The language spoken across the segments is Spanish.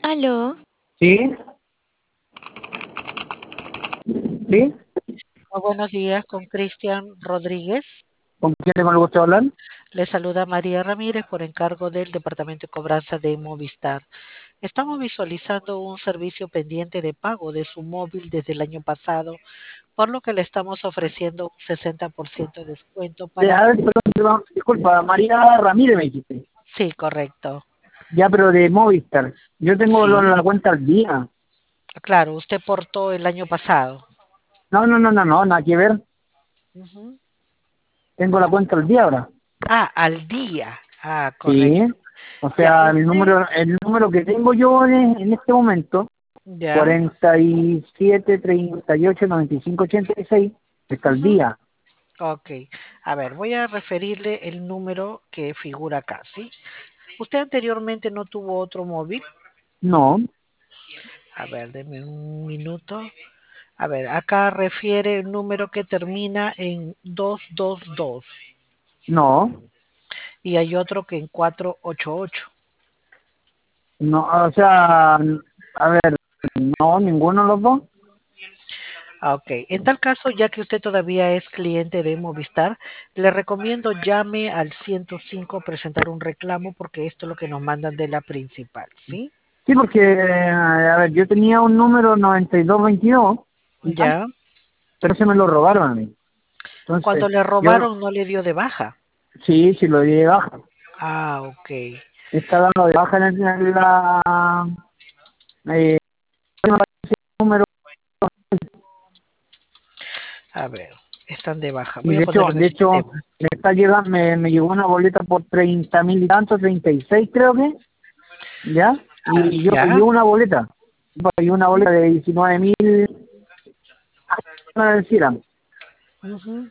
Aló, Sí, sí. Muy buenos días con Cristian Rodríguez. ¿Con quién tengo el gusto de hablar? Le saluda María Ramírez por encargo del Departamento de Cobranza de Movistar. Estamos visualizando un servicio pendiente de pago de su móvil desde el año pasado, por lo que le estamos ofreciendo un 60% de descuento para... A ver, perdón, disculpa, María Ramírez me dijiste. Sí, correcto. Ya, pero de Movistar. Yo tengo Sí, la cuenta al día. claro, usted portó el año pasado. No, nada que ver. Ujú. Tengo la cuenta al día ahora. Ah, al día. Ah, Sí. correcto. O Ya, sea, el número que tengo yo en este momento, ya, 47 38 95 86, está al ujú. día. Ok. A ver, voy a referirle el número que figura acá, ¿sí? ¿Usted anteriormente no tuvo otro móvil? No, A ver, deme un minuto. A ver, acá refiere el número que termina en 222 no, y hay otro que en 488. no, o sea, a ver, no, ninguno de los dos. Ah, ok, en tal caso, ya que usted todavía es cliente de Movistar, le recomiendo llame al 105 a presentar un reclamo porque esto es lo que nos mandan de la principal, ¿sí? Sí, porque, a ver, yo tenía un número 9222, ¿ya? Ya. Pero se me lo robaron a mí. Cuando Entonces, le yo, robaron no le dio de baja. sí, lo di de baja. Ah, ok. Está dando de baja en la, eh, número, A ver, están de baja. y Voy a ponerlo en el de hecho, sistema. me está llegando, me llegó una boleta por 30.000 y tanto, 36 creo que, ¿ya? Ah, Y yo pagué ya. una boleta. Pagué una boleta de 19.000, me decían. Ujú.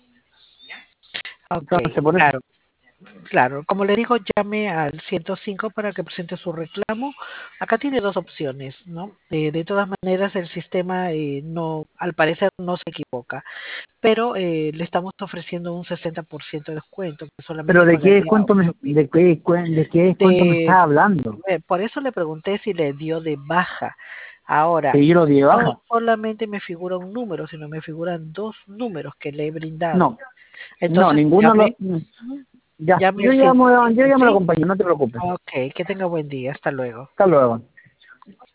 Ok, Entonces, por eso. claro, claro. Como le digo, llame al 105 para que presente su reclamo. Acá tiene dos opciones, ¿no? De todas maneras, el sistema no, al parecer no se equivoca, pero le estamos ofreciendo un 60% de descuento, que Pero solamente ¿de qué pagaría descuento de qué descuento me de... estás hablando? Por eso le pregunté si le dio de baja. Ahora, Que yo lo di de no baja. solamente me figura un número, sino me figuran dos números que le he brindado. No, no, Entonces, ninguno llame, lo... Ya, llame al yo 105, llamo lo ¿sí? acompaño, no te preocupes. Ok, que tenga buen día. Hasta luego. Hasta luego.